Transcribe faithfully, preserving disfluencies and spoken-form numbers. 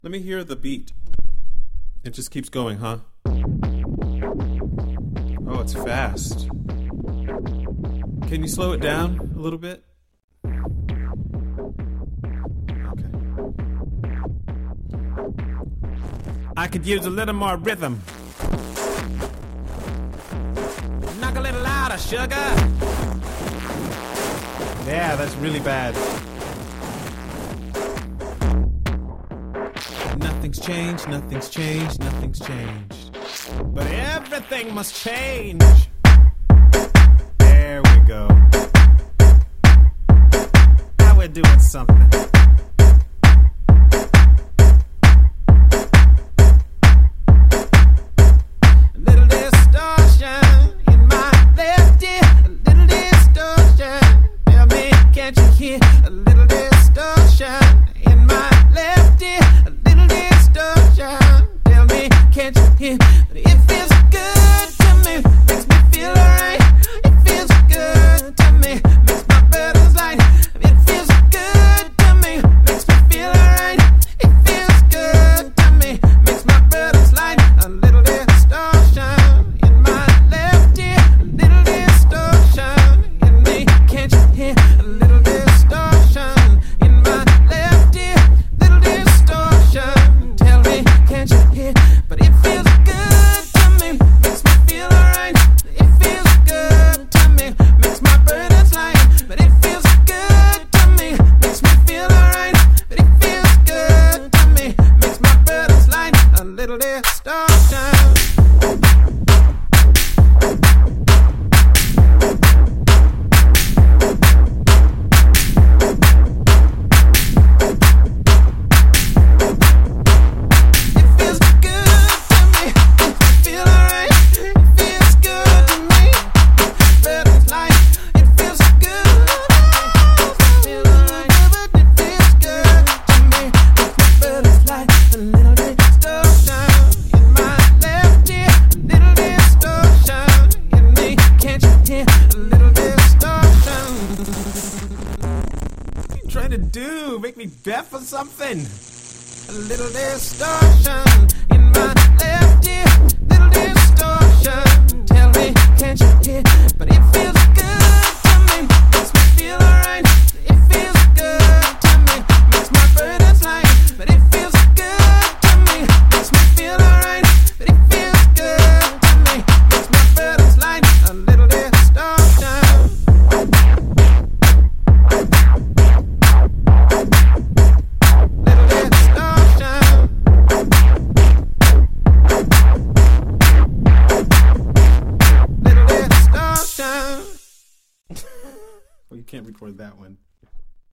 Let me hear the beat. It just keeps going, huh? Oh, it's fast. Can you slow it down a little bit? Okay. I could use a little more rhythm. Knock a little louder, sugar. Yeah, that's really bad. Nothing's changed, nothing's changed, nothing's changed. But everything must change. There we go. Now we're doing something. A little distortion in my left ear. A little distortion. Tell me, can't you hear? A little distortion in my left ear. Tell me, can't you hear? But it feels good to me, makes me feel alright. It feels good to me, makes my burdens light. It feels good to me, makes me feel alright. It feels good to me, makes my burdens light. A little distortion in my left ear, a little distortion in me. Can't you hear? A little distortion in my left ear, little distortion. Tell me, can't you hear? But it feels good to me, makes me feel alright. It feels good to me, makes my burdens light. But it feels good to me, makes me feel alright. But it feels good to me, makes my burdens light. A little distortion. Trying to do, make me deaf or something. A little distortion in my left ear, little distortion. Tell me, can't you hear? But it feels good to me, makes me feel alright. It feels good to me, makes my burdens light. But it feels good to me, makes me feel alright. But it feels good to me, makes my burdens light. A little distortion. Well, you can't record that one.